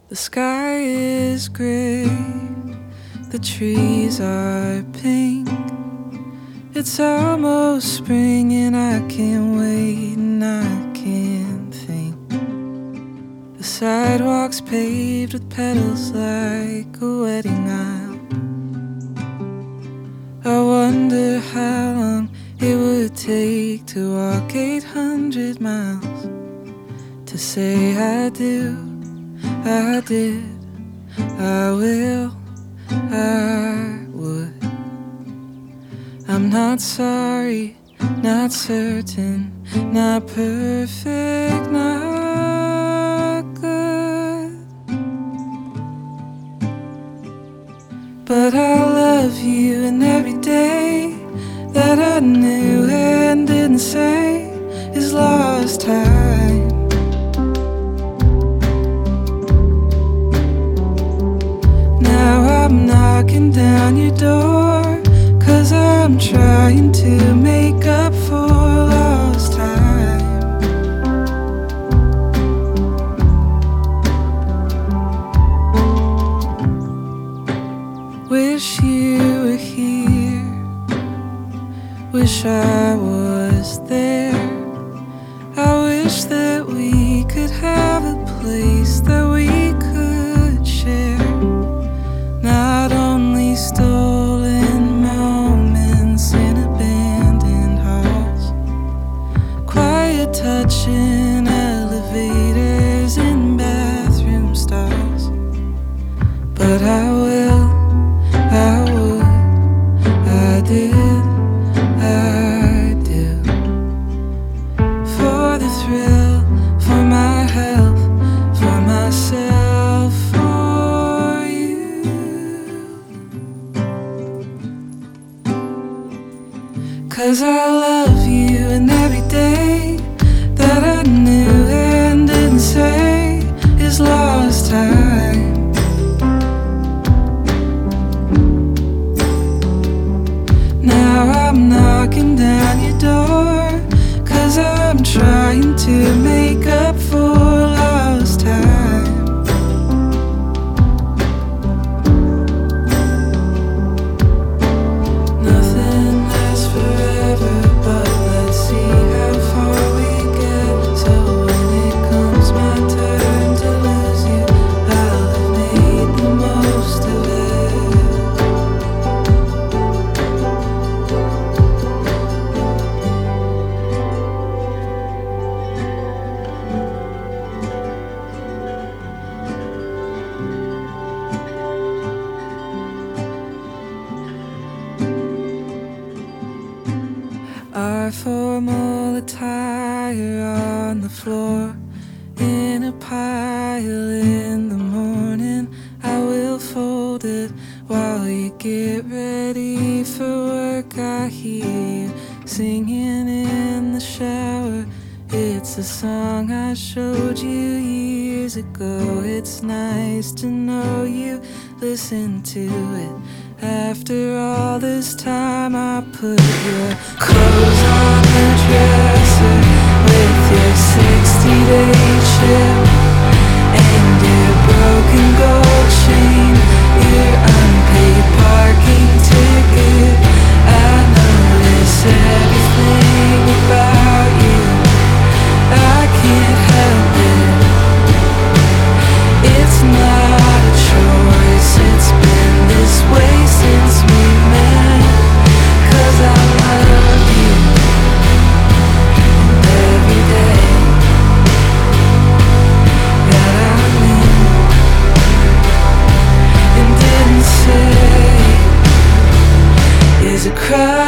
The sky is gray, the trees are pink. It's almost spring and I can't wait and I can't think. The sidewalk's paved with petals like a wedding aisle. I wonder how long it would take to walk 800 miles to say I do, I did, I will, I would. I'm not sorry, not certain, not perfect, not good. But I love you, and every day that I knew and didn't say is lost time. Now I'm knocking down your door, 'cause I'm trying to make up for lost time. Wish you were here, wish I was there. I wish that we could have a place that we could share. Not only stolen moments in abandoned halls, quiet touch in elevators and bathroom stalls. But I will, I would, I did, I do. For the thrill, for my health, for myself, for you. 'Cause I love you, and every day that I knew and didn't say is lost time. Now I'm knocking down your door, 'cause I'm trying to make up for lost time. Nothing lasts forever, but let's see how far we get. So when it comes my turn to lose you, I'll have made the most of it. Our formal attire on the floor, in a pile in the morning. I will fold it while you get ready for work. I hear you singing in the shower. It's a song I showed you years ago. It's nice to know you listen to it. After all this time, I put your clothes on the dresser with your 60-day chip and your broken gold chain, your unpaid parking ticket. I notice everything about you, I can't help it. It's not a choice, it's been this way since we met. 'Cause I love you, and every day that I knew and didn't say is a cry.